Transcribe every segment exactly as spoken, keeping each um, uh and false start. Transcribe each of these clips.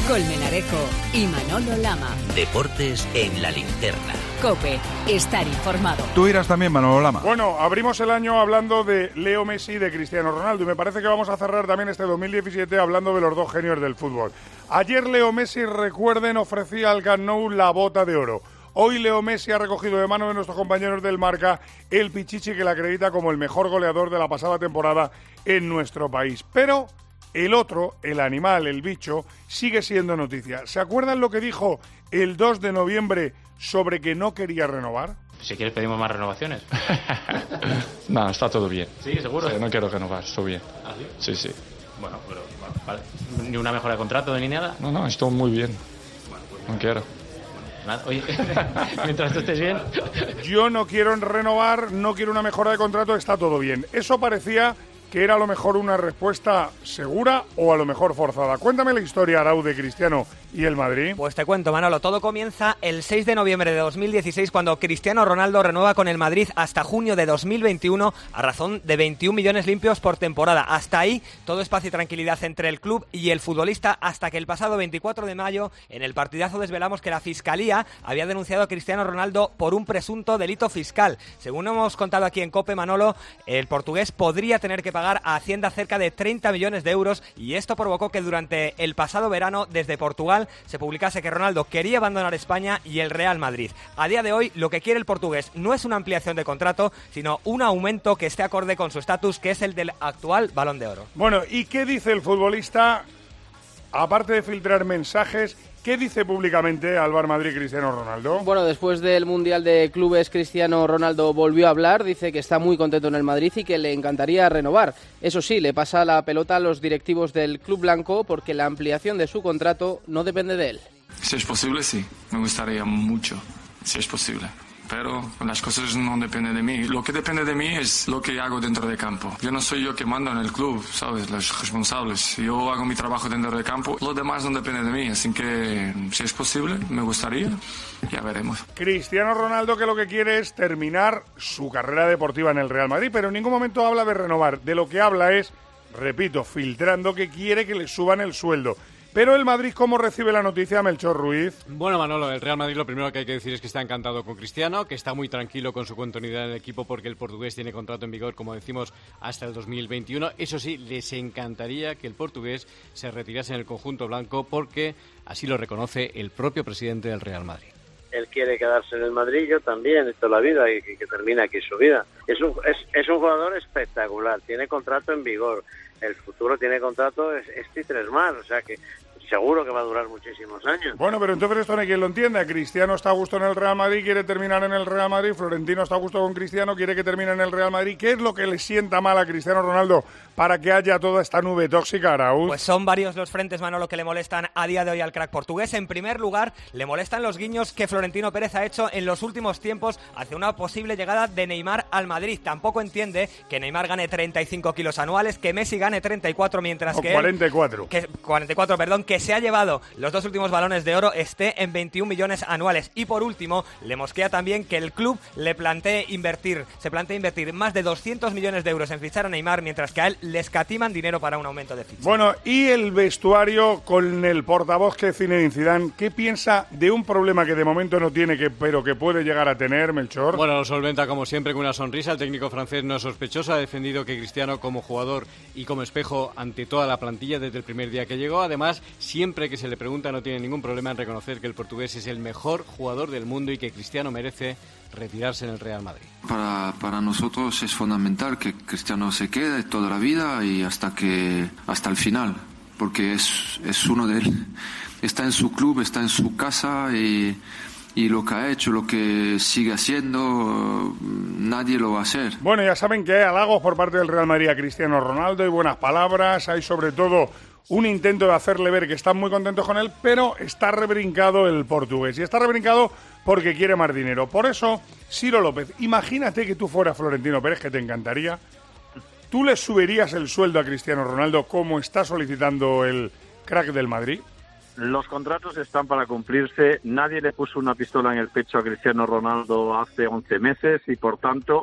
Colmenarejo y Manolo Lama. Deportes en la linterna. COPE, estar informado. Tú irás también, Manolo Lama. Bueno, abrimos el año hablando de Leo Messi y de Cristiano Ronaldo, y me parece que vamos a cerrar también este dos mil diecisiete hablando de los dos genios del fútbol. Ayer Leo Messi, recuerden, ofrecía al Camp Nou la bota de oro. Hoy Leo Messi ha recogido de mano de nuestros compañeros del Marca el pichichi que le acredita como el mejor goleador de la pasada temporada en nuestro país. Pero el otro, el animal, el bicho, sigue siendo noticia. ¿Se acuerdan lo que dijo el dos de noviembre sobre que no quería renovar? Si quieres pedimos más renovaciones. No, está todo bien. ¿Sí? ¿Seguro? Sí, no quiero renovar, estoy bien. ¿Ah, sí? Sí, sí. Bueno, pero vale. ¿Ni una mejora de contrato ni nada? No, no, estoy muy bien. Bueno, pues, no quiero. Nada. Oye, mientras tú estés bien. Yo no quiero renovar, no quiero una mejora de contrato, está todo bien. Eso parecía que era a lo mejor una respuesta segura o a lo mejor forzada. Cuéntame la historia, Arau, de Cristiano y el Madrid. Pues te cuento, Manolo, todo comienza el seis de noviembre de dos mil dieciséis cuando Cristiano Ronaldo renueva con el Madrid hasta junio de dos mil veintiuno a razón de veintiún millones limpios por temporada. Hasta ahí todo es paz y tranquilidad entre el club y el futbolista, hasta que el pasado veinticuatro de mayo en el partidazo desvelamos que la Fiscalía había denunciado a Cristiano Ronaldo por un presunto delito fiscal. Según hemos contado aquí en COPE, Manolo, el portugués podría tener que pagar a Hacienda cerca de treinta millones de euros, y esto provocó que durante el pasado verano desde Portugal se publicase que Ronaldo quería abandonar España y el Real Madrid. A día de hoy lo que quiere el portugués no es una ampliación de contrato, sino un aumento que esté acorde con su estatus, que es el del actual Balón de Oro. Bueno, ¿y qué dice el futbolista? Aparte de filtrar mensajes, ¿qué dice públicamente al Bar Madrid Cristiano Ronaldo? Bueno, después del Mundial de Clubes, Cristiano Ronaldo volvió a hablar, dice que está muy contento en el Madrid y que le encantaría renovar. Eso sí, le pasa la pelota a los directivos del club blanco porque la ampliación de su contrato no depende de él. Si es posible, sí. Me gustaría mucho, si es posible. Pero las cosas no dependen de mí. Lo que depende de mí es lo que hago dentro del campo. Yo no soy yo que mando en el club, ¿sabes? Los responsables. Yo hago mi trabajo dentro del campo. Lo demás no depende de mí. Así que, si es posible, me gustaría. Ya veremos. Cristiano Ronaldo, que lo que quiere es terminar su carrera deportiva en el Real Madrid, pero en ningún momento habla de renovar. De lo que habla es, repito, filtrando que quiere que le suban el sueldo. Pero el Madrid, ¿cómo recibe la noticia, Melchor Ruiz? Bueno, Manolo, el Real Madrid lo primero que hay que decir es que está encantado con Cristiano, que está muy tranquilo con su continuidad en el equipo porque el portugués tiene contrato en vigor, como decimos, hasta el dos mil veintiuno. Eso sí, les encantaría que el portugués se retirase en el conjunto blanco porque así lo reconoce el propio presidente del Real Madrid. Él quiere quedarse en el Madrid, yo también, toda la vida, y que termine aquí su vida. Es un, es, es un jugador espectacular, tiene contrato en vigor, el futuro tiene contrato este y tres más, o sea que seguro que va a durar muchísimos años. Bueno, pero entonces esto no hay quien lo entienda. Cristiano está a gusto en el Real Madrid, quiere terminar en el Real Madrid. Florentino está a gusto con Cristiano, quiere que termine en el Real Madrid. ¿Qué es lo que le sienta mal a Cristiano Ronaldo para que haya toda esta nube tóxica, Araúz? Pues son varios los frentes, Manolo, que le molestan a día de hoy al crack portugués. En primer lugar, le molestan los guiños que Florentino Pérez ha hecho en los últimos tiempos hacia una posible llegada de Neymar al Madrid. Tampoco entiende que Neymar gane treinta y cinco kilos anuales, que Messi gane treinta y cuatro, mientras o que cuarenta y cuatro. Él, que cuarenta y cuatro, perdón, que se ha llevado los dos últimos balones de oro, esté en veintiún millones anuales. Y por último, le mosquea también que el club le plantee invertir, se plantea invertir más de doscientos millones de euros en fichar a Neymar, mientras que a él le escatiman dinero para un aumento de ficha. Bueno, y el vestuario con el portavoz que es Zinedine Zidane, ¿qué piensa de un problema que de momento no tiene, que pero que puede llegar a tener, Melchor? Bueno, lo solventa como siempre con una sonrisa. El técnico francés no es sospechoso, ha defendido que Cristiano como jugador y como espejo ante toda la plantilla desde el primer día que llegó. Además, siempre que se le pregunta no tiene ningún problema en reconocer que el portugués es el mejor jugador del mundo y que Cristiano merece retirarse en el Real Madrid. Para, para nosotros es fundamental que Cristiano se quede toda la vida y hasta que hasta el final, porque es, es uno de él. Está en su club, está en su casa y, y lo que ha hecho, lo que sigue haciendo, nadie lo va a hacer. Bueno, ya saben que hay halagos por parte del Real Madrid a Cristiano Ronaldo y buenas palabras. Hay sobre todo un intento de hacerle ver que están muy contentos con él, pero está rebrincado el portugués. Y está rebrincado porque quiere más dinero. Por eso, Ciro López, imagínate que tú fueras Florentino Pérez, que te encantaría. ¿Tú le subirías el sueldo a Cristiano Ronaldo como está solicitando el crack del Madrid? Los contratos están para cumplirse. Nadie le puso una pistola en el pecho a Cristiano Ronaldo hace once meses y, por tanto,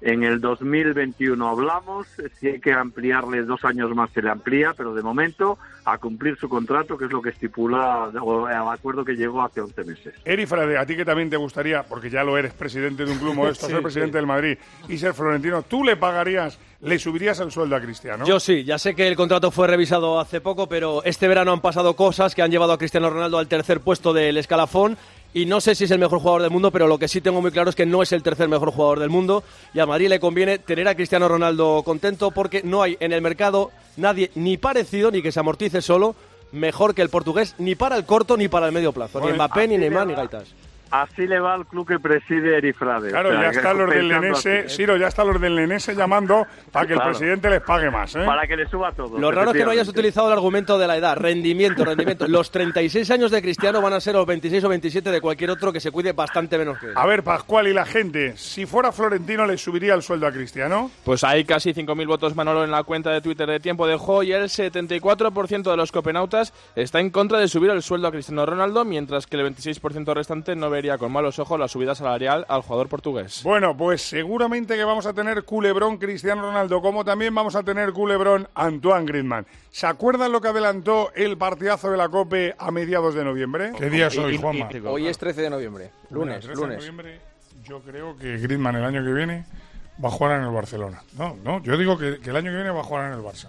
En el dos mil veintiuno hablamos, si hay que ampliarle dos años más se le amplía, pero de momento a cumplir su contrato, que es lo que estipula el acuerdo que llegó hace once meses. Eri Frade, a ti que también te gustaría, porque ya lo eres, presidente de un club modesto, sí, ser presidente sí. del Madrid y ser florentino, ¿tú le pagarías, le subirías el sueldo a Cristiano? Yo sí, ya sé que el contrato fue revisado hace poco, pero este verano han pasado cosas que han llevado a Cristiano Ronaldo al tercer puesto del escalafón. Y no sé si es el mejor jugador del mundo, pero lo que sí tengo muy claro es que no es el tercer mejor jugador del mundo. Y a Madrid le conviene tener a Cristiano Ronaldo contento porque no hay en el mercado nadie ni parecido ni que se amortice solo mejor que el portugués, ni para el corto ni para el medio plazo. Bueno, ni Mbappé, ni Neymar, ni Gaitas. Así le va al club que preside Eri Frade. Claro, o sea, ya están los del Lenense, Siro, ya están los del Lenense llamando para que claro. el presidente les pague más, ¿eh? Para que le suba todo. Lo raro es que no hayas utilizado el argumento de la edad, rendimiento, rendimiento. Los treinta y seis años de Cristiano van a ser los veintiséis o veintisiete de cualquier otro que se cuide bastante menos que él. A ver, Pascual, y la gente, si fuera Florentino, ¿le subiría el sueldo a Cristiano? Pues hay casi cinco mil votos, Manolo, en la cuenta de Twitter de Tiempo de Juego, y el setenta y cuatro por ciento de los copenautas está en contra de subir el sueldo a Cristiano Ronaldo, mientras que el veintiséis por ciento restante no vería con malos ojos la subida salarial al jugador portugués. Bueno, pues seguramente que vamos a tener culebrón Cristiano Ronaldo, como también vamos a tener culebrón Antoine Griezmann. ¿Se acuerdan lo que adelantó el partidazo de la COPE a mediados de noviembre? ¿Qué día es hoy, Juanma? Hoy es trece de noviembre, lunes, trece lunes. De noviembre, yo creo que Griezmann el año que viene va a jugar en el Barcelona. No, no, yo digo que, que el año que viene va a jugar en el Barça.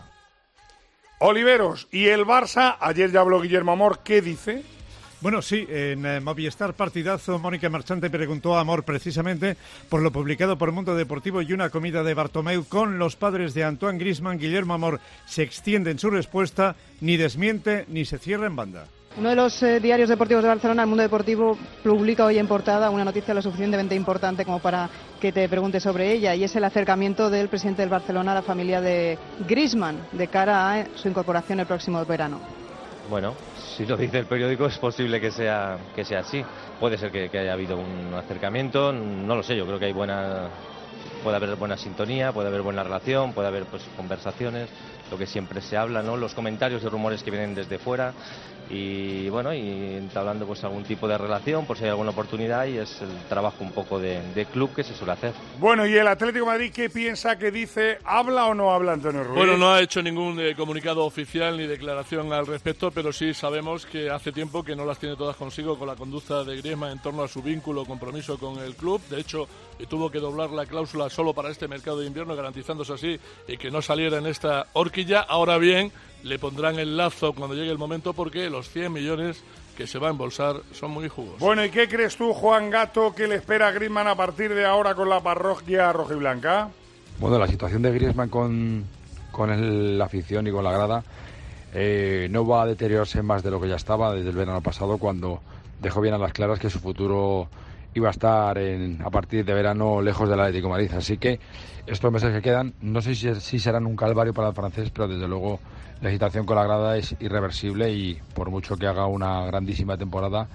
Oliveros, y el Barça, ayer ya habló Guillermo Amor, ¿qué dice? Bueno, sí, en eh, Movistar Partidazo, Mónica Marchante preguntó a Amor precisamente por lo publicado por Mundo Deportivo y una comida de Bartomeu con los padres de Antoine Griezmann. Guillermo Amor se extiende en su respuesta, ni desmiente ni se cierra en banda. Uno de los eh, diarios deportivos de Barcelona, El Mundo Deportivo, publica hoy en portada una noticia lo suficientemente importante como para que te pregunte sobre ella, y es el acercamiento del presidente del Barcelona a la familia de Griezmann de cara a su incorporación el próximo verano. Bueno, si lo dice el periódico es posible que sea que sea así. Puede ser que, que haya habido un acercamiento, no lo sé, yo creo que hay buena, puede haber buena sintonía, puede haber buena relación, puede haber pues conversaciones, lo que siempre se habla, ¿no? Los comentarios y rumores que vienen desde fuera y bueno, y entablando pues algún tipo de relación por si hay alguna oportunidad, y es el trabajo un poco de, de club que se suele hacer. Bueno, ¿y el Atlético de Madrid qué piensa, qué dice? ¿Habla o no habla Antonio Ruiz? Bueno, no ha hecho ningún eh, comunicado oficial ni declaración al respecto, pero sí sabemos que hace tiempo que no las tiene todas consigo con la conducta de Griezmann en torno a su vínculo o compromiso con el club. De hecho, tuvo que doblar la cláusula solo para este mercado de invierno, garantizándose así y que no saliera en esta horquilla. Ahora bien, le pondrán el lazo cuando llegue el momento, porque los cien millones que se va a embolsar son muy jugosos. Bueno, ¿y qué crees tú, Juan Gato, que le espera a Griezmann a partir de ahora con la parroquia rojiblanca? Bueno, la situación de Griezmann con, con el, la afición y con la grada eh, no va a deteriorarse más de lo que ya estaba desde el verano pasado, cuando dejó bien a las claras que su futuro iba a estar en, a partir de verano lejos del Atlético de Madrid. Así que estos meses que quedan, no sé si, si serán un calvario para el francés, pero desde luego la situación con la grada es irreversible, y por mucho que haga una grandísima temporada,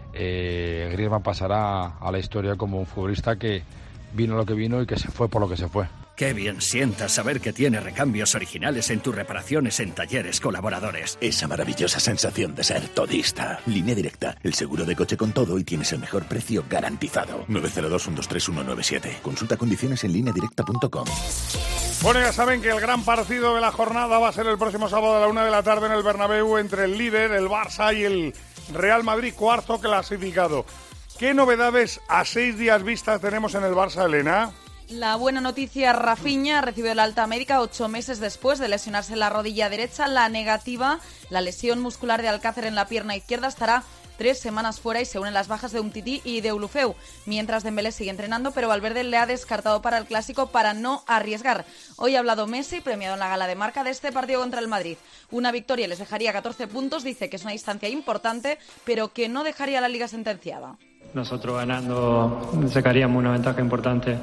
eh, Griezmann pasará a la historia como un futbolista que vino lo que vino y que se fue por lo que se fue. Qué bien sienta saber que tiene recambios originales en tus reparaciones en Talleres Colaboradores. Esa maravillosa sensación de ser todista. Línea Directa, el seguro de coche con todo y tienes el mejor precio garantizado. nueve cero dos, uno dos tres, uno nueve siete. Consulta condiciones en línea directa punto com. Bueno, ya saben que el gran partido de la jornada va a ser el próximo sábado a la una de la tarde en el Bernabéu, entre el líder, el Barça, y el Real Madrid, cuarto clasificado. ¿Qué novedades a seis días vistas tenemos en el Barça, Elena? La buena noticia, Rafinha recibió el alta médica ocho meses después de lesionarse la rodilla derecha. La negativa, la lesión muscular de Alcácer en la pierna izquierda, estará tres semanas fuera y se unen las bajas de Umtiti y de Ulufeu. Mientras Dembélé sigue entrenando, pero Valverde le ha descartado para el Clásico para no arriesgar. Hoy ha hablado Messi, premiado en la gala de marca de este partido contra el Madrid. Una victoria les dejaría catorce puntos, dice que es una distancia importante, pero que no dejaría la Liga sentenciada. Nosotros ganando sacaríamos una ventaja importante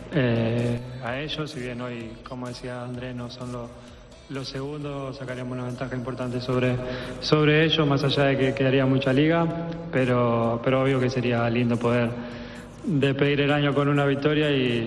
eh, a ellos, si bien hoy, como decía Andrés, no son los, los segundos, sacaríamos una ventaja importante sobre, sobre ellos, más allá de que quedaría mucha liga, pero, pero obvio que sería lindo poder despedir el año con una victoria y,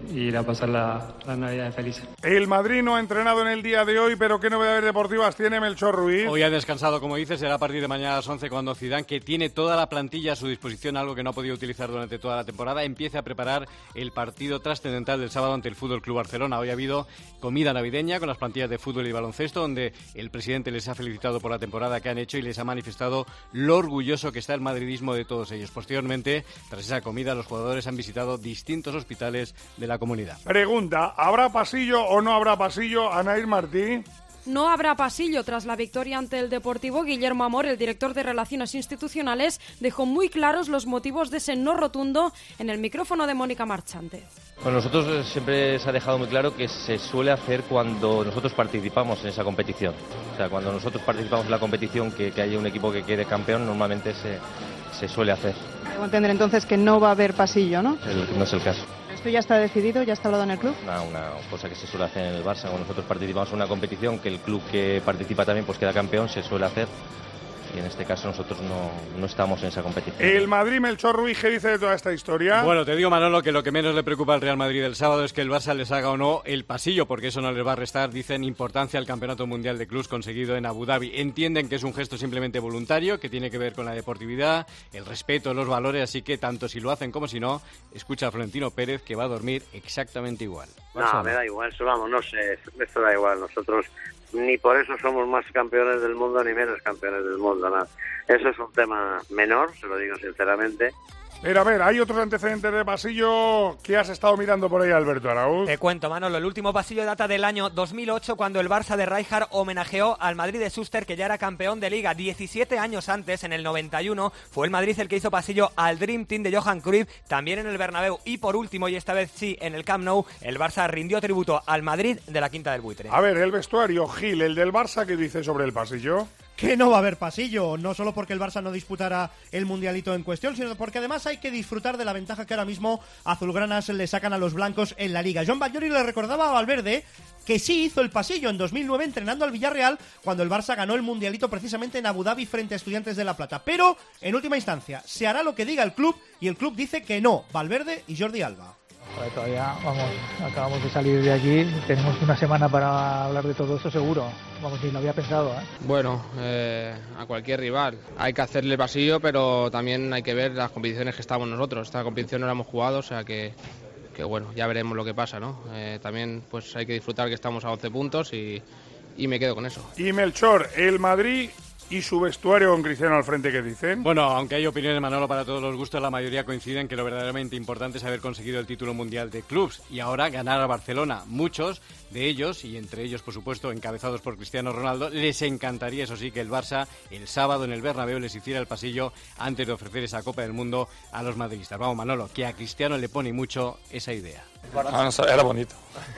y ir a pasar la, la Navidad feliz. El Madrid no ha entrenado en el día de hoy, pero ¿qué novedades deportivas tiene Melchor Ruiz? Hoy ha descansado, como dices, será a partir de mañana a las once cuando Zidane, que tiene toda la plantilla a su disposición, algo que no ha podido utilizar durante toda la temporada, empiece a preparar el partido trascendental del sábado ante el Fútbol Club Barcelona. Hoy ha habido comida navideña con las plantillas de fútbol y baloncesto, donde el presidente les ha felicitado por la temporada que han hecho y les ha manifestado lo orgulloso que está el madridismo de todos ellos. Posteriormente, tras esa comida, los jugadores han visitado distintos hospitales de la comunidad. Pregunta, ¿habrá pasillo o no habrá pasillo, Anaís Martí? No habrá pasillo tras la victoria ante el Deportivo. Guillermo Amor, el director de Relaciones Institucionales, dejó muy claros los motivos de ese no rotundo en el micrófono de Mónica Marchante. Con nosotros siempre se ha dejado muy claro que se suele hacer cuando nosotros participamos en esa competición. O sea, cuando nosotros participamos en la competición, que, que haya un equipo que quede campeón, normalmente se, se suele hacer. Debo entender entonces que no va a haber pasillo, ¿no? El, no es el caso. ¿Esto ya está decidido? ¿Ya está hablado en el club? Una, una cosa que se suele hacer en el Barça. Cuando nosotros participamos en una competición, que el club que participa también pues queda campeón, se suele hacer. Y en este caso nosotros no, no estamos en esa competición. El Madrid, Melchor Ruiz, ¿qué dice de toda esta historia? Bueno, te digo, Manolo, que lo que menos le preocupa al Real Madrid el sábado es que el Barça les haga o no el pasillo, porque eso no les va a restar, dicen, importancia al Campeonato Mundial de Clubs conseguido en Abu Dhabi. Entienden que es un gesto simplemente voluntario, que tiene que ver con la deportividad, el respeto, los valores, así que tanto si lo hacen como si no, escucha a Florentino Pérez, que va a dormir exactamente igual. No, me da igual, eso vamos, no sé, esto da igual, nosotros ni por eso somos más campeones del mundo ni menos campeones del mundo, nada. Eso es un tema menor, se lo digo sinceramente. Pero a ver, hay otros antecedentes de pasillo que has estado mirando por ahí, Alberto Araúz. Te cuento, Manolo, el último pasillo data del año dos mil ocho, cuando el Barça de Rijkaard homenajeó al Madrid de Schuster, que ya era campeón de Liga. diecisiete años antes, en el noventa y uno, fue el Madrid el que hizo pasillo al Dream Team de Johan Cruyff, también en el Bernabéu. Y por último, y esta vez sí, en el Camp Nou, el Barça rindió tributo al Madrid de la Quinta del Buitre. A ver, el vestuario, Gil, el del Barça, ¿qué dice sobre el pasillo? Que no va a haber pasillo, no solo porque el Barça no disputará el mundialito en cuestión, sino porque además hay que disfrutar de la ventaja que ahora mismo azulgranas le sacan a los blancos en la Liga. John Bagliori le recordaba a Valverde que sí hizo el pasillo en dos mil nueve entrenando al Villarreal cuando el Barça ganó el mundialito precisamente en Abu Dhabi frente a Estudiantes de La Plata. Pero, en última instancia, se hará lo que diga el club y el club dice que no, Valverde y Jordi Alba. Joder, todavía, vamos, acabamos de salir de aquí, tenemos una semana para hablar de todo eso seguro, vamos, ni lo había pensado, ¿eh? Bueno, eh, a cualquier rival, hay que hacerle pasillo, pero también hay que ver las competiciones que estamos nosotros, esta competición no la hemos jugado, o sea que, que bueno, ya veremos lo que pasa, ¿no? Eh, también pues hay que disfrutar que estamos a once puntos y, y me quedo con eso. Y Melchor, el Madrid y su vestuario con Cristiano al frente, ¿qué dicen? Bueno, aunque hay opiniones, Manolo, para todos los gustos, la mayoría coinciden que lo verdaderamente importante es haber conseguido el título mundial de clubs y ahora ganar a Barcelona. Muchos de ellos, y entre ellos, por supuesto, encabezados por Cristiano Ronaldo, les encantaría, eso sí, que el Barça el sábado en el Bernabéu les hiciera el pasillo antes de ofrecer esa Copa del Mundo a los madridistas. Vamos, Manolo, que a Cristiano le pone mucho esa idea. Ah, no, era bonito.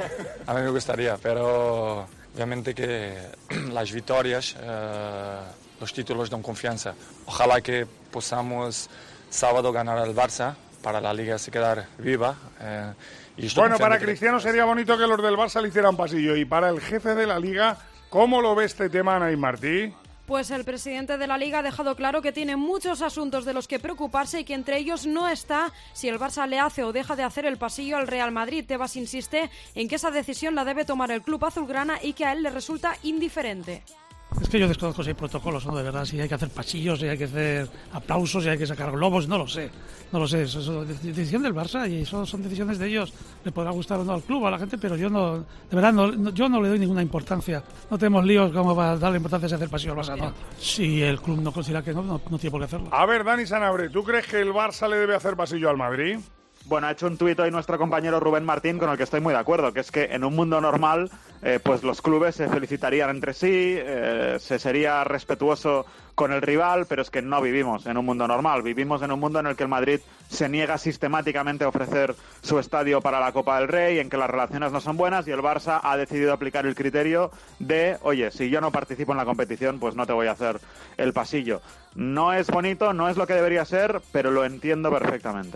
A mí me gustaría, pero obviamente que las victorias, eh, los títulos dan confianza. Ojalá que podamos sábado ganar al Barça para la Liga se quedar viva. Eh, y bueno, para Cristiano sería bonito que los del Barça le hicieran pasillo. Y para el jefe de la Liga, ¿cómo lo ve este tema, Anaís Martí? Pues el presidente de la Liga ha dejado claro que tiene muchos asuntos de los que preocuparse y que entre ellos no está si el Barça le hace o deja de hacer el pasillo al Real Madrid. Tebas insiste en que esa decisión la debe tomar el club azulgrana y que a él le resulta indiferente. Es que yo desconozco si hay protocolos, ¿no? De verdad, si hay que hacer pasillos, si hay que hacer aplausos, si hay que sacar globos, no lo sé. No lo sé, eso es decisión del Barça y eso son decisiones de ellos. Le podrá gustar o no al club, a la gente, pero yo no, de verdad, no, no, yo no le doy ninguna importancia. No tenemos líos como para darle importancia a hacer pasillo al Barça, no. Si el club no considera que no, no, no tiene por qué hacerlo. A ver, Dani Sanabria, ¿tú crees que el Barça le debe hacer pasillo al Madrid? Bueno, ha hecho un tuit hoy nuestro compañero Rubén Martín con el que estoy muy de acuerdo, que es que en un mundo normal eh, pues los clubes se felicitarían entre sí, eh, se sería respetuoso con el rival, pero es que no vivimos en un mundo normal, vivimos en un mundo en el que el Madrid se niega sistemáticamente a ofrecer su estadio para la Copa del Rey, en que las relaciones no son buenas y el Barça ha decidido aplicar el criterio de, oye, si yo no participo en la competición, pues no te voy a hacer el pasillo. No es bonito, no es lo que debería ser, pero lo entiendo perfectamente.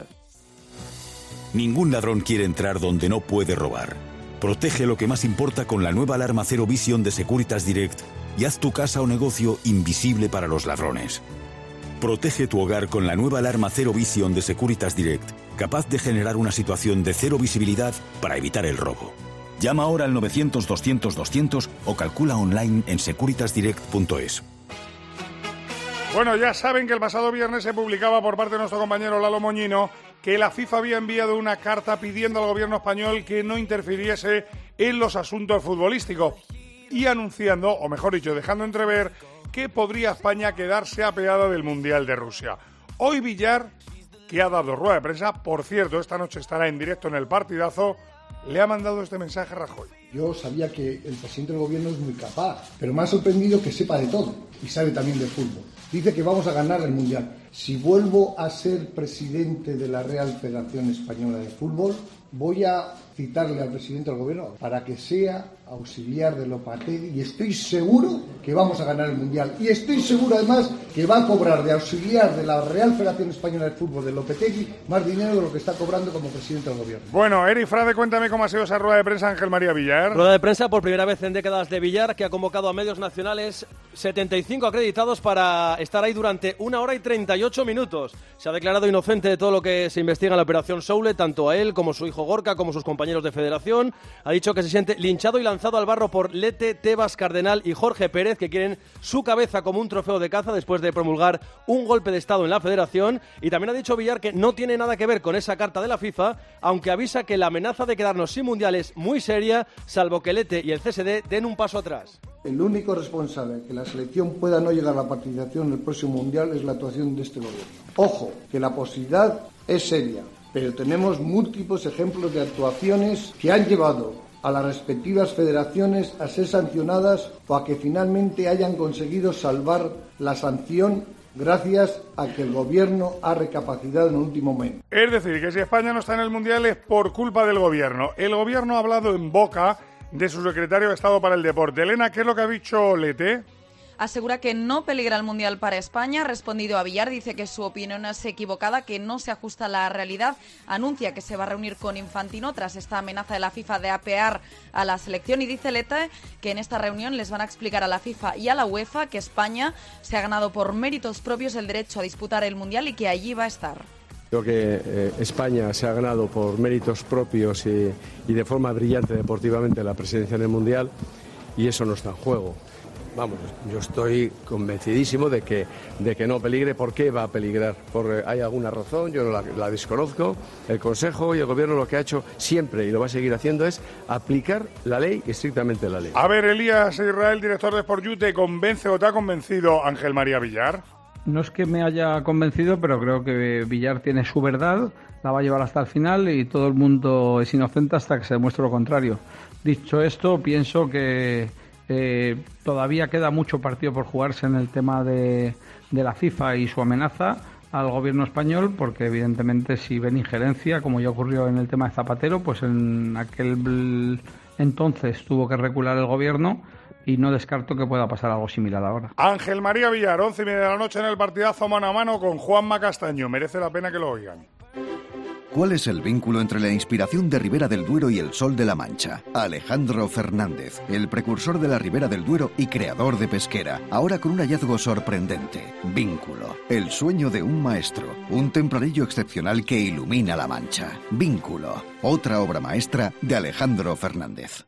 Ningún ladrón quiere entrar donde no puede robar. Protege lo que más importa con la nueva alarma Zero Vision de Securitas Direct y haz tu casa o negocio invisible para los ladrones. Protege tu hogar con la nueva alarma Zero Vision de Securitas Direct capaz de generar una situación de cero visibilidad para evitar el robo. Llama ahora al novecientos doscientos doscientos o calcula online en securitasdirect punto es. Bueno, ya saben que el pasado viernes se publicaba por parte de nuestro compañero Lalo Moñino que la FIFA había enviado una carta pidiendo al gobierno español que no interfiriese en los asuntos futbolísticos y anunciando, o mejor dicho, dejando entrever que podría España quedarse apeada del Mundial de Rusia. Hoy Villar, que ha dado rueda de prensa, por cierto, esta noche estará en directo en El Partidazo, le ha mandado este mensaje a Rajoy. Yo sabía que el presidente del gobierno es muy capaz, pero me ha sorprendido que sepa de todo y sabe también de fútbol. Dice que vamos a ganar el Mundial. Si vuelvo a ser presidente de la Real Federación Española de Fútbol, voy a citarle al presidente del gobierno para que sea auxiliar de Lopetegui y estoy seguro que vamos a ganar el Mundial. Y estoy seguro además que va a cobrar de auxiliar de la Real Federación Española de Fútbol de Lopetegui más dinero de lo que está cobrando como presidente del gobierno. Bueno, Eri Frade, cuéntame cómo ha sido esa rueda de prensa Ángel María Villar. Rueda de prensa por primera vez en décadas de Villar, que ha convocado a medios nacionales, setenta y cinco acreditados para estar ahí durante una hora y treinta y ocho minutos. Se ha declarado inocente de todo lo que se investiga en la operación Soule, tanto a él como su hijo Gorka, como sus compañeros de federación. Ha dicho que se siente linchado y lanzado al barro por Lete, Tebas, Cardenal y Jorge Pérez, que quieren su cabeza como un trofeo de caza después de promulgar un golpe de Estado en la federación. Y también ha dicho Villar que no tiene nada que ver con esa carta de la FIFA, aunque avisa que la amenaza de quedarnos sin mundial es muy seria, salvo que Lete y el C S D den un paso atrás. El único responsable de que la selección pueda no llegar a la participación en el próximo Mundial es la actuación de este gobierno. Ojo, que la posibilidad es seria, pero tenemos múltiples ejemplos de actuaciones que han llevado a las respectivas federaciones a ser sancionadas o a que finalmente hayan conseguido salvar la sanción gracias a que el gobierno ha recapacitado en el último momento. Es decir, que si España no está en el Mundial es por culpa del gobierno. El gobierno ha hablado en boca de su secretario de Estado para el Deporte. Elena, ¿qué es lo que ha dicho Lete? Asegura que no peligra el Mundial para España. Ha respondido a Villar, dice que su opinión es equivocada, que no se ajusta a la realidad. Anuncia que se va a reunir con Infantino tras esta amenaza de la FIFA de apear a la selección y dice Lete que en esta reunión les van a explicar a la FIFA y a la UEFA que España se ha ganado por méritos propios el derecho a disputar el Mundial y que allí va a estar. Creo que eh, España se ha ganado por méritos propios y, y de forma brillante deportivamente la presidencia en el Mundial y eso no está en juego. Vamos, yo estoy convencidísimo de que, de que no peligre. ¿Por qué va a peligrar? ¿Por, ¿Hay alguna razón? Yo no la, la desconozco. El Consejo y el Gobierno lo que ha hecho siempre y lo va a seguir haciendo es aplicar la ley, estrictamente la ley. A ver, Elías Israel, director de Sport You, ¿te convence o te ha convencido Ángel María Villar? No es que me haya convencido, pero creo que Villar tiene su verdad, la va a llevar hasta el final y todo el mundo es inocente hasta que se demuestre lo contrario. Dicho esto, pienso que eh, todavía queda mucho partido por jugarse en el tema de, de la FIFA y su amenaza al gobierno español, porque evidentemente si ven injerencia, como ya ocurrió en el tema de Zapatero, pues en aquel entonces tuvo que recular el gobierno. Y no descarto que pueda pasar algo similar ahora. Ángel María Villar, once y media de la noche en el partidazo mano a mano con Juanma Castaño. Merece la pena que lo oigan. ¿Cuál es el vínculo entre la inspiración de Ribera del Duero y el Sol de la Mancha? Alejandro Fernández, el precursor de la Ribera del Duero y creador de Pesquera, ahora con un hallazgo sorprendente. Vínculo, el sueño de un maestro, un tempranillo excepcional que ilumina la Mancha. Vínculo, otra obra maestra de Alejandro Fernández.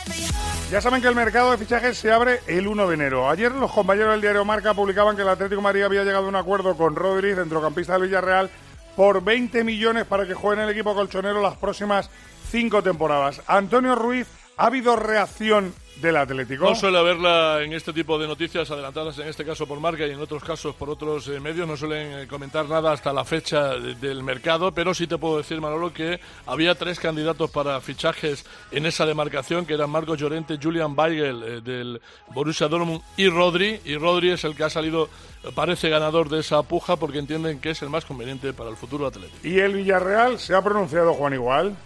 Ya saben que el mercado de fichajes se abre el uno de enero. Ayer los compañeros del diario Marca publicaban que el Atlético de Madrid había llegado a un acuerdo con Rodri, centrocampista del Villarreal, por veinte millones para que juegue en el equipo colchonero las próximas cinco temporadas. Antonio Ruiz, ¿ha habido reacción del Atlético? No suele haberla en este tipo de noticias adelantadas, en este caso por Marca y en otros casos por otros eh, medios. No suelen eh, comentar nada hasta la fecha de, del mercado, pero sí te puedo decir, Manolo, que había tres candidatos para fichajes en esa demarcación, que eran Marcos Llorente, Julian Weigl eh, del Borussia Dortmund y Rodri, y Rodri es el que ha salido, eh, parece ganador de esa puja, porque entienden que es el más conveniente para el futuro Atlético. ¿Y el Villarreal se ha pronunciado, Juan, igual?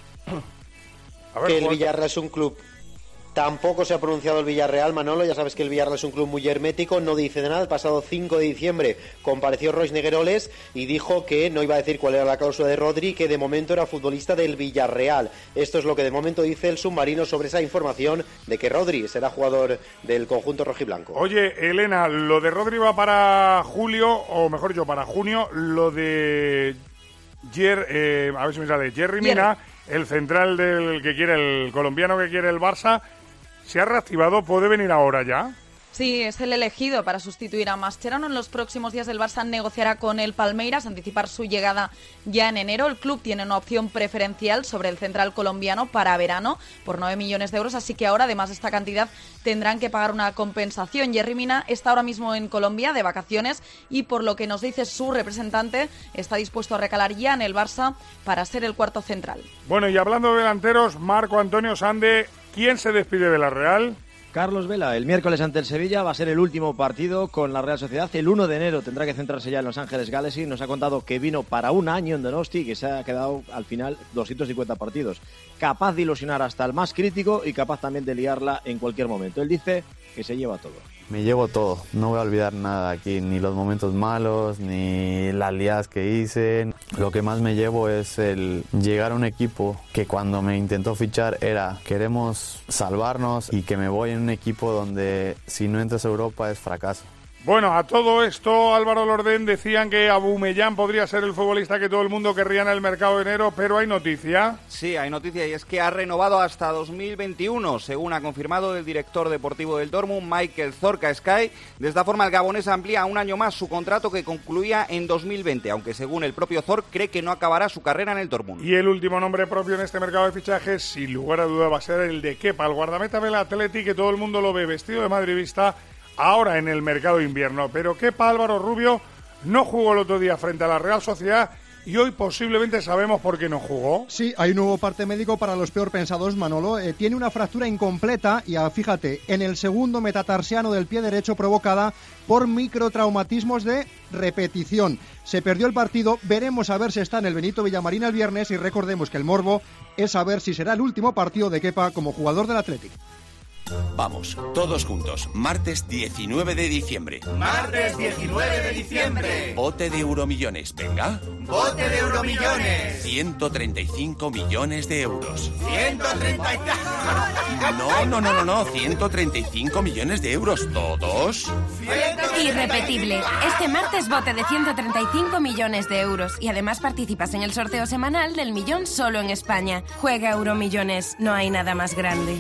A ver, que el Juan... Villarreal es un club. Tampoco se ha pronunciado el Villarreal, Manolo. Ya sabes que el Villarreal es un club muy hermético, no dice de nada. El pasado cinco de diciembre compareció Royce Negueroles y dijo que no iba a decir cuál era la cláusula de Rodri, que de momento era futbolista del Villarreal. Esto es lo que de momento dice el submarino sobre esa información de que Rodri será jugador del conjunto rojiblanco. Oye, Elena, lo de Rodri va para julio, o mejor dicho, para junio. Lo de Jer, eh, a ver si me sale, Yerry Mina, el central del que quiere el colombiano que quiere el Barça, se ha reactivado, ¿puede venir ahora ya? Sí, es el elegido para sustituir a Mascherano. En los próximos días el Barça negociará con el Palmeiras, anticipar su llegada ya en enero. El club tiene una opción preferencial sobre el central colombiano para verano por nueve millones de euros, así que ahora, además de esta cantidad, tendrán que pagar una compensación. Yerry Mina está ahora mismo en Colombia de vacaciones y, por lo que nos dice su representante, está dispuesto a recalar ya en el Barça para ser el cuarto central. Bueno, y hablando de delanteros, Marco Antonio Sande, ¿quién se despide de la Real? Carlos Vela, el miércoles ante el Sevilla va a ser el último partido con la Real Sociedad. El uno de enero tendrá que centrarse ya en Los Ángeles Galaxy. Nos ha contado que vino para un año en Donosti y que se ha quedado al final doscientos cincuenta partidos. Capaz de ilusionar hasta el más crítico y capaz también de liarla en cualquier momento. Él dice que se lleva todo. Me llevo todo, no voy a olvidar nada aquí, ni los momentos malos, ni las liadas que hice. Lo que más me llevo es el llegar a un equipo que cuando me intentó fichar era queremos salvarnos y que me voy en un equipo donde si no entras a Europa es fracaso. Bueno, a todo esto, Álvaro Lordén, decían que Aubameyang podría ser el futbolista que todo el mundo querría en el mercado de enero, pero hay noticia. Sí, hay noticia y es que ha renovado hasta dos mil veintiuno, según ha confirmado el director deportivo del Dortmund, Michael Zorca-Sky. De esta forma, el gabonés amplía un año más su contrato que concluía en dos mil veinte, aunque según el propio Zorc cree que no acabará su carrera en el Dortmund. Y el último nombre propio en este mercado de fichajes, sin lugar a duda, va a ser el de Kepa, el guardameta del Atleti, que todo el mundo lo ve vestido de madridista ahora en el mercado de invierno. Pero Kepa, Álvaro Rubio, no jugó el otro día frente a la Real Sociedad y hoy posiblemente sabemos por qué no jugó. Sí, hay un nuevo parte médico para los peor pensados, Manolo. Eh, tiene una fractura incompleta y, ah, fíjate, en el segundo metatarsiano del pie derecho provocada por microtraumatismos de repetición. Se perdió el partido, veremos a ver si está en el Benito Villamarín el viernes y recordemos que el morbo es saber si será el último partido de Kepa como jugador del Athletic. Vamos, todos juntos, martes diecinueve de diciembre. Martes diecinueve de diciembre. Bote de Euromillones, venga. Bote de Euromillones. ciento treinta y cinco millones de euros. ciento treinta y cinco. No, no, no, no, no, ciento treinta y cinco millones de euros, ¿todos? Irrepetible. Este martes bote de ciento treinta y cinco millones de euros y además participas en el sorteo semanal del millón solo en España. Juega Euromillones, no hay nada más grande.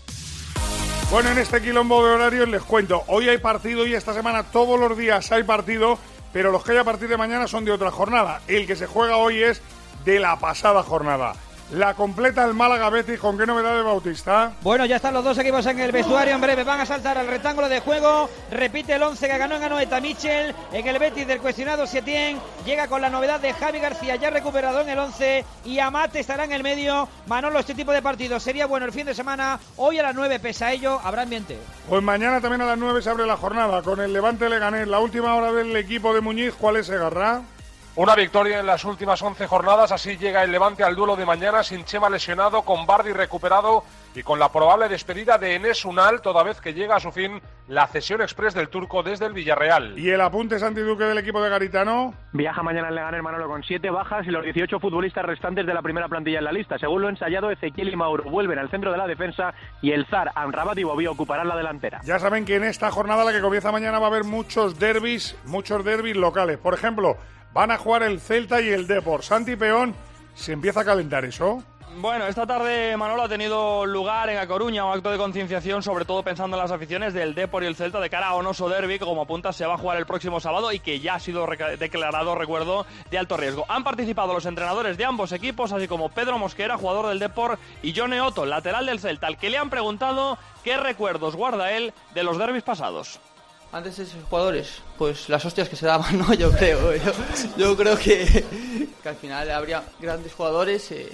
Bueno, en este quilombo de horarios les cuento, hoy hay partido y esta semana todos los días hay partido, pero los que hay a partir de mañana son de otra jornada. El que se juega hoy es de la pasada jornada. La completa el Málaga Betis, ¿con qué novedades, Bautista? Bueno, ya están los dos equipos en el vestuario, en breve van a saltar al rectángulo de juego, repite el once que ganó en Anoeta Michel, en el Betis del cuestionado Setién, llega con la novedad de Javi García ya recuperado en el once y Amat estará en el medio. Manolo, este tipo de partidos sería bueno el fin de semana, hoy a las nueve, pese a ello, habrá ambiente. Pues mañana también a las nueve se abre la jornada con el Levante Leganés, la última hora del equipo de Muñiz, ¿cuál es, Segarra? Una victoria en las últimas once jornadas, así llega el Levante al duelo de mañana sin Chema lesionado, con Bardi recuperado y con la probable despedida de Enes Unal, toda vez que llega a su fin la cesión exprés del turco desde el Villarreal. ¿Y el apunte, Santi Duque, del equipo de Garitano? Viaja mañana el Leganés, Manolo, con siete bajas y los dieciocho futbolistas restantes de la primera plantilla en la lista. Según lo ensayado, Ezequiel y Mauro vuelven al centro de la defensa y el Zar, Amrabat y Bobí ocuparán la delantera. Ya saben que en esta jornada, la que comienza mañana, va a haber muchos derbis, muchos derbis locales. Por ejemplo, van a jugar el Celta y el Depor. Santi Peón, ¿se empieza a calentar eso? Bueno, esta tarde, Manolo, ha tenido lugar en A Coruña un acto de concienciación, sobre todo pensando en las aficiones del Depor y el Celta de cara a un oso derbi que, como apunta, se va a jugar el próximo sábado y que ya ha sido declarado, recuerdo, de alto riesgo. Han participado los entrenadores de ambos equipos, así como Pedro Mosquera, jugador del Depor, y Jone Otto, lateral del Celta, al que le han preguntado qué recuerdos guarda él de los derbis pasados. Antes de esos jugadores, pues las hostias que se daban, ¿no? Yo creo, yo, yo creo que, que al final habría grandes jugadores, eh,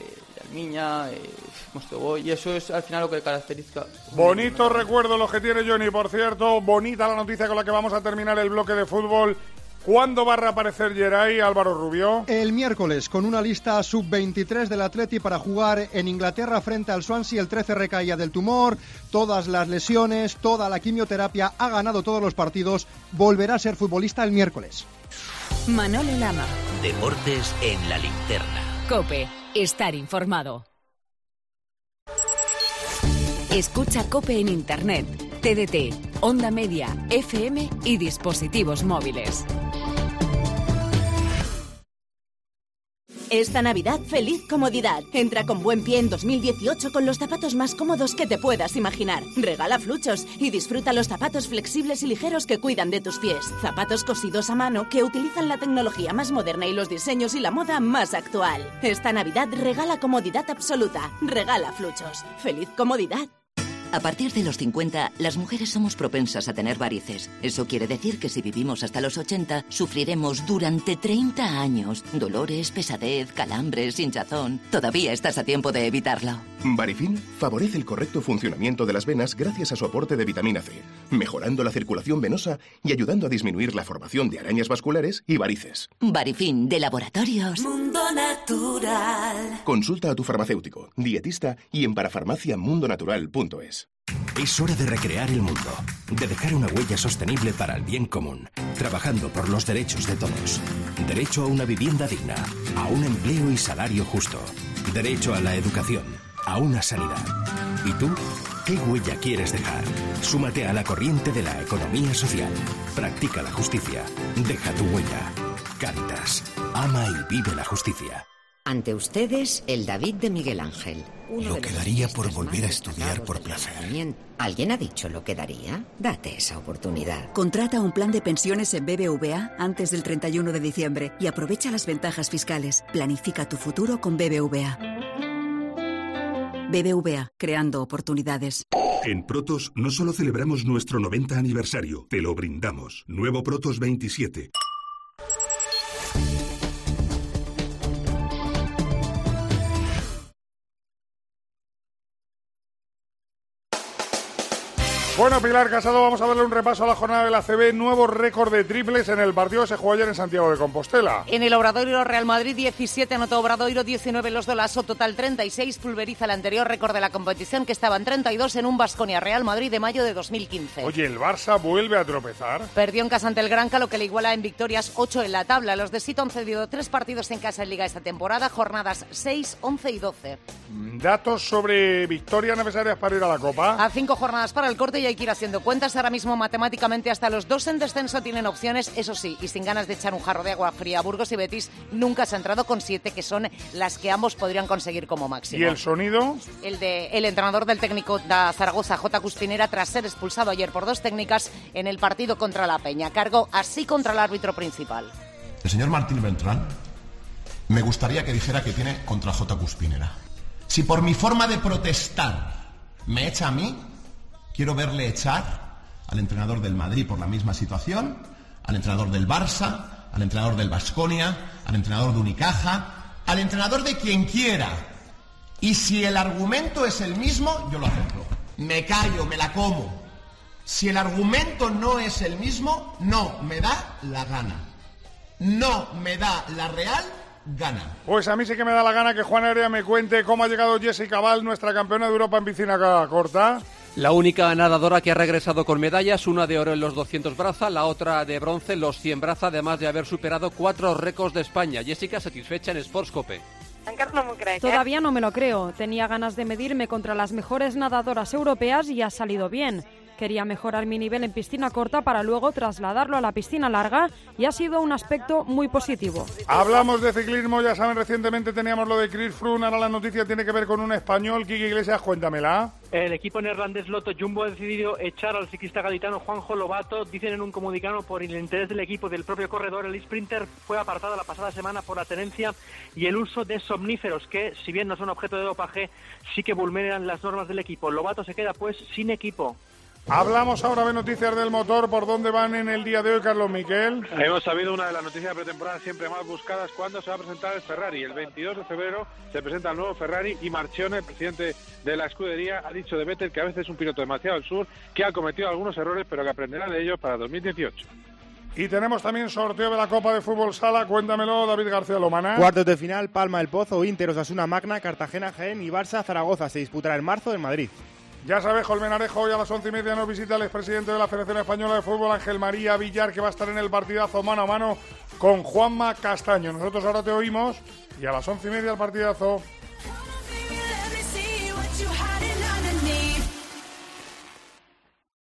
Miña, eh, Mostoboy, y eso es al final lo que caracteriza. Bonito recuerdo los que tiene Johnny, por cierto, bonita la noticia con la que vamos a terminar el bloque de fútbol. ¿Cuándo va a reaparecer Geray, Álvaro Rubio? El miércoles, con una lista sub veintitrés del Atleti para jugar en Inglaterra frente al Swansea. El trece recaía del tumor, todas las lesiones, toda la quimioterapia, ha ganado todos los partidos, volverá a ser futbolista el miércoles. Manolo Lama. Deportes en la linterna. COPE, estar informado. Escucha COPE en Internet, T D T, Onda Media, F M y dispositivos móviles. Esta Navidad, feliz comodidad. Entra con buen pie en dos mil dieciocho con los zapatos más cómodos que te puedas imaginar. Regala Fluchos y disfruta los zapatos flexibles y ligeros que cuidan de tus pies. Zapatos cosidos a mano que utilizan la tecnología más moderna y los diseños y la moda más actual. Esta Navidad regala comodidad absoluta. Regala Fluchos. Feliz comodidad. A partir de los cincuenta, las mujeres somos propensas a tener varices. Eso quiere decir que si vivimos hasta los ochenta, sufriremos durante treinta años dolores, pesadez, calambres, hinchazón. Todavía estás a tiempo de evitarlo. Varifin favorece el correcto funcionamiento de las venas gracias a su aporte de vitamina C, mejorando la circulación venosa y ayudando a disminuir la formación de arañas vasculares y varices. Varifin, de Laboratorios Mundo Natural. Consulta a tu farmacéutico, dietista y en parafarmacia mundo natural punto es. Es hora de recrear el mundo, de dejar una huella sostenible para el bien común, trabajando por los derechos de todos. Derecho a una vivienda digna, a un empleo y salario justo. Derecho a la educación, a una sanidad. ¿Y tú? ¿Qué huella quieres dejar? Súmate a la corriente de la economía social. Practica la justicia. Deja tu huella. Cáritas. Ama y vive la justicia. Ante ustedes, el David de Miguel Ángel. Lo que daría por volver a estudiar por placer. ¿Alguien ha dicho lo que daría? Date esa oportunidad. Contrata un plan de pensiones en B B V A antes del treinta y uno de diciembre y aprovecha las ventajas fiscales. Planifica tu futuro con B B V A. B B V A, creando oportunidades. En Protos no solo celebramos nuestro noventa aniversario, te lo brindamos. Nuevo Protos veintisiete. Bueno, Pilar Casado, vamos a darle un repaso a la jornada de la A C B. Nuevo récord de triples en el partido que se jugó ayer en Santiago de Compostela. En el Obradoiro, Real Madrid diecisiete, anotó Obradoiro, diecinueve los Dolaso, total treinta y seis, pulveriza el anterior récord de la competición, que estaba en treinta y dos en un Baskonia Real Madrid de mayo de dos mil quince. Oye, ¿el Barça vuelve a tropezar? Perdió en casa ante el Granca, lo que le iguala en victorias ocho en la tabla. Los de Sito han cedido tres partidos en casa en Liga esta temporada, jornadas seis, once y doce. Datos sobre victorias necesarias para ir a la Copa. A cinco jornadas para el Corte y hay que ir haciendo cuentas. Ahora mismo matemáticamente hasta los dos en descenso tienen opciones, eso sí, y sin ganas de echar un jarro de agua fría. Burgos y Betis nunca se ha entrado con siete, que son las que ambos podrían conseguir como máximo. ¿Y el sonido? El de el entrenador del técnico de Zaragoza, J. Cuspinera, tras ser expulsado ayer por dos técnicas en el partido contra la Peña. Cargó así contra el árbitro principal. El señor Martín Beltrán, me gustaría que dijera que tiene contra J. Cuspinera. Si por mi forma de protestar me echa a mí, quiero verle echar al entrenador del Madrid por la misma situación, al entrenador del Barça, al entrenador del Baskonia, al entrenador de Unicaja, al entrenador de quien quiera. Y si el argumento es el mismo, yo lo acepto. Me callo, me la como. Si el argumento no es el mismo, no me da la gana. No me da la real gana. Pues a mí sí que me da la gana que Juan Heredia me cuente cómo ha llegado Jessica Val, nuestra campeona de Europa en piscina corta. La única nadadora que ha regresado con medallas, una de oro en los doscientos braza, la otra de bronce en los cien braza, además de haber superado cuatro récords de España. Jessica satisfecha en Sportscope. Todavía no me lo creo. Tenía ganas de medirme contra las mejores nadadoras europeas y ha salido bien. Quería mejorar mi nivel en piscina corta para luego trasladarlo a la piscina larga y ha sido un aspecto muy positivo. Hablamos de ciclismo, ya saben, recientemente teníamos lo de Chris Froome, ahora la noticia tiene que ver con un español. Quique Iglesias, cuéntamela. El equipo neerlandés Lotto Jumbo ha decidido echar al ciclista gaditano Juanjo Lobato. Dicen en un comunicado, por el interés del equipo y del propio corredor, el sprinter fue apartado la pasada semana por la tenencia y el uso de somníferos que, si bien no son objeto de dopaje, sí que vulneran las normas del equipo. Lobato se queda pues sin equipo. Hablamos ahora de noticias del motor. ¿Por dónde van en el día de hoy, Carlos Miquel? Hemos sabido una de las noticias de pretemporada siempre más buscadas, cuando se va a presentar el Ferrari. El veintidós de febrero se presenta el nuevo Ferrari y Marchionne, el presidente de la escudería, ha dicho de Vettel que a veces es un piloto demasiado al sur, que ha cometido algunos errores, pero que aprenderá de ellos para dos mil dieciocho. Y tenemos también sorteo de la Copa de Fútbol Sala. Cuéntamelo, David García Lomana. Cuartos de final, Palma del Pozo, Inter, Osasuna, Magna, Cartagena, Jaén y Barça, Zaragoza. Se disputará en marzo en Madrid. Ya sabes, Colmenarejo, hoy a las once y media nos visita el expresidente de la Federación Española de Fútbol, Ángel María Villar, que va a estar en el partidazo mano a mano con Juanma Castaño. Nosotros ahora te oímos y a las once y media el partidazo.